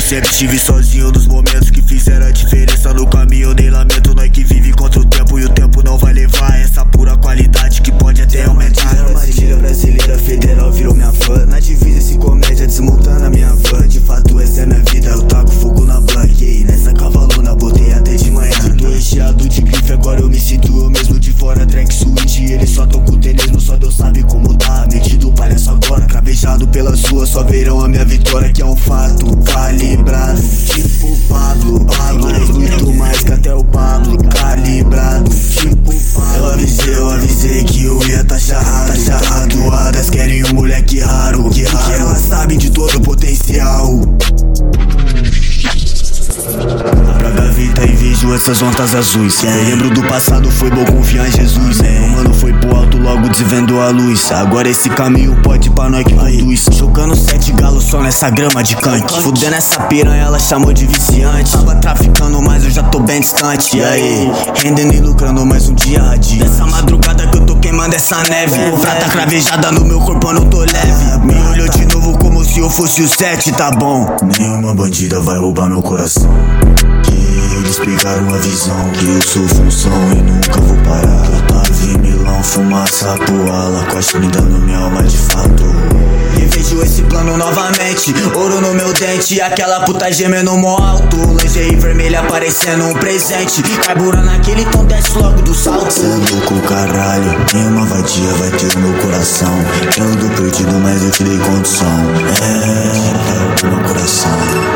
sempre estive sozinho nos momentos que fizeram a diferença no caminho. Eu nem lamento, nós que vive contra o tempo e o tempo não vai levar essa pura qualidade que pode até aumentar. Armadilha brasileira federal virou minha fã. Na divisa esse comédia desmontando a minha van. De fato essa é minha vida, eu taco fogo na blank. E nessa cavalona botei até de manhã. Tô recheado de grife, agora eu me sinto eu mesmo de fora. Track suíte, eles só tão com o tenismo, só Deus sabe como tá. Metido palhaço agora, cravejado pela sua, só verão a minha vitória que é um fato. Calibrado, tipo Pablo, mas muito mais que até o Pablo. Calibrado, tipo Pablo. Eu avisei que eu ia tá charrado. Hadas querem um moleque raro, porque elas sabem de todo o potencial. Abro a gaveta e vejo essas ondas azuis. Eu lembro do passado, foi bom confiar em Jesus. Meu mano foi pro alto, logo desvendou a luz. Agora esse caminho pode ir pra nós que conduz. Jogando 7 galos só nessa grama de canque. Fudendo essa piranha, ela chamou de viciante. Tava traficando, mas eu já tô bem distante. E aí, rendendo e lucrando mais um dia radiante. Nessa madrugada que eu tô queimando essa neve. Prata cravejada no meu corpo, eu não tô leve. Me olhou de novo como se eu fosse o 7, tá bom. Nenhuma bandida vai roubar meu coração. Que eles pegaram a visão, que eu sou função e nunca vou parar. Otávio, Milão, fumaça, poala, quase me dando minha alma de fato. Revejo esse plano novamente, ouro no meu dente, aquela puta gemendo mó alto. Lingerie vermelha parecendo um presente, carburando naquele tom, desce logo do salto. Cê é louco, caralho, nenhuma vadia vai ter o meu coração. Eu ando perdido, mas eu te dei condição. É o meu coração.